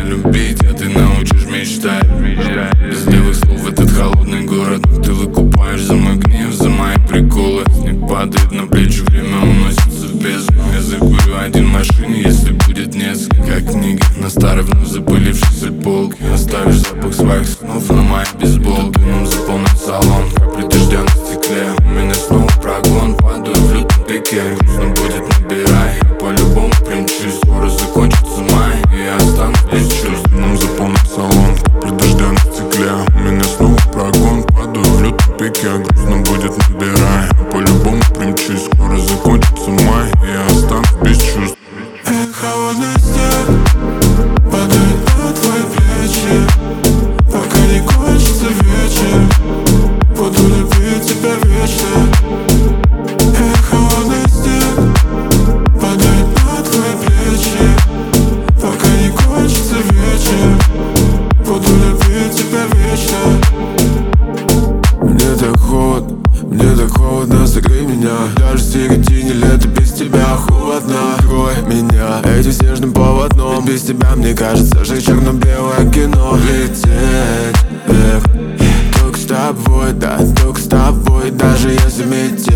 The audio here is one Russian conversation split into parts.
любить, а ты научишь мечтать. Без белых слов этот холодный город, но ты выкупаешь за мой гнев, за мои приколы. Снег падает на плечи, время уносится в бездну. Я закурю один в машине, если будет несколько. Как книги на старой вновь запылившейся полке. Оставишь запах своих снов на моей бейсболке. Дымом заполнен салон, капли дождя на стекле. У меня снова прогон, падаю в лютом пике. Грустно будет, набирай, я по-любому примчусь. Скоро закончится май, и я останусь без чувств. Дымом заполнен салон, капли дождя на стекле. У меня снова прогон, падаю в лютом пике. Грустно будет, набирай, я по-любому примчусь. Скоро закончится май, и я останусь без чувств. Холодный снег падает на твои плечи, пока не кончится вечер. Буду любить тебя вечно. Холодный снег падает на твои плечи, пока не кончится вечер. Буду любить тебя вечно. Мне так холодно, согрей меня. Даже в середине лета без тебя холодно. Открой меня этим снежным полотном. Ведь без тебя, мне кажется, же черно-белое кино. Лететь вверх только с тобой, да, только с тобой. Даже если метель,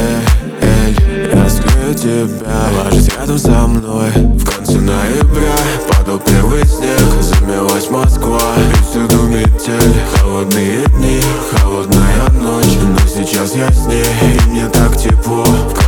я согрею тебя. Ложись рядом со мной. В конце ноября падал первый снег, замелась Москва, и всюду метель. Холодные дни, холодная ночь, но сейчас я с ней, и мне так тепло.